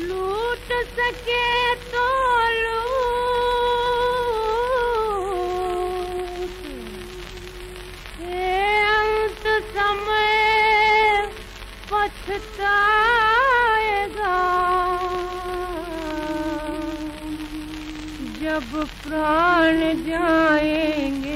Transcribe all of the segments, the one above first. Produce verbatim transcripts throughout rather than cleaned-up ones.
लूट सके तो लूट, ये अंत समय पछताएगा जब प्राण जाएंगे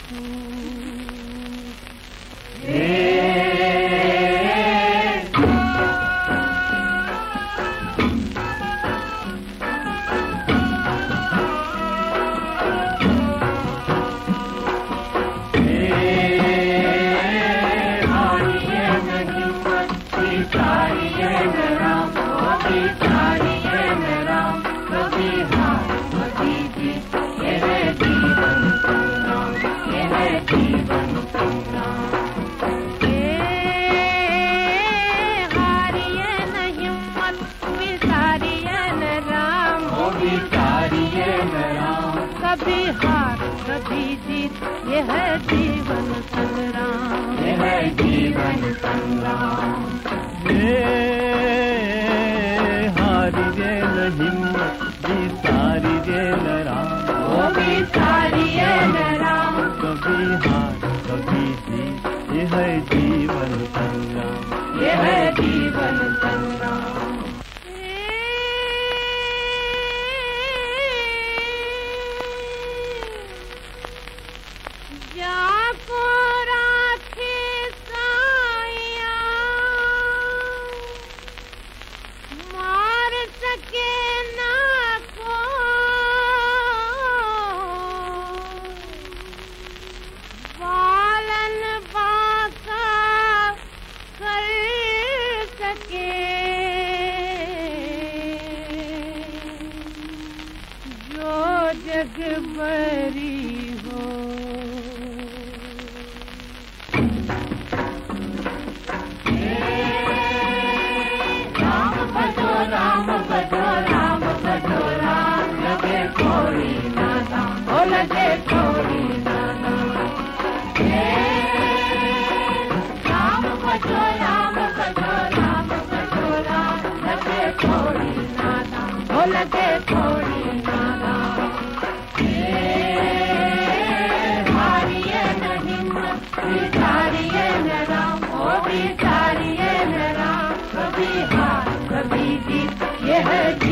कभी हार कभी जीत, ये है जीवन संग्राम, ये है जीवन संग्राम। ये हारी ये न हिम्मत, विसारी ये न राम, वो विसारी ये न राम। कभी हार कभी जीत, ये है जीवन संग्राम, ये है जीवन संग्राम। जाको राखे साया, मार सके ना कोई, पालन बाका कर सके जो जग बरी हो। राम भजो राम भजो राम भजो राम, लगे कोई नाना, ओ लगे कोई नाना। राम भजो राम भजो राम भजो राम, लगे कोई नाना, ओ लगे कोई नाना। हारिए न हिम्मत, विसारिए न राम, ओ विसारिए न राम। कभी हार कभी जीत, ये है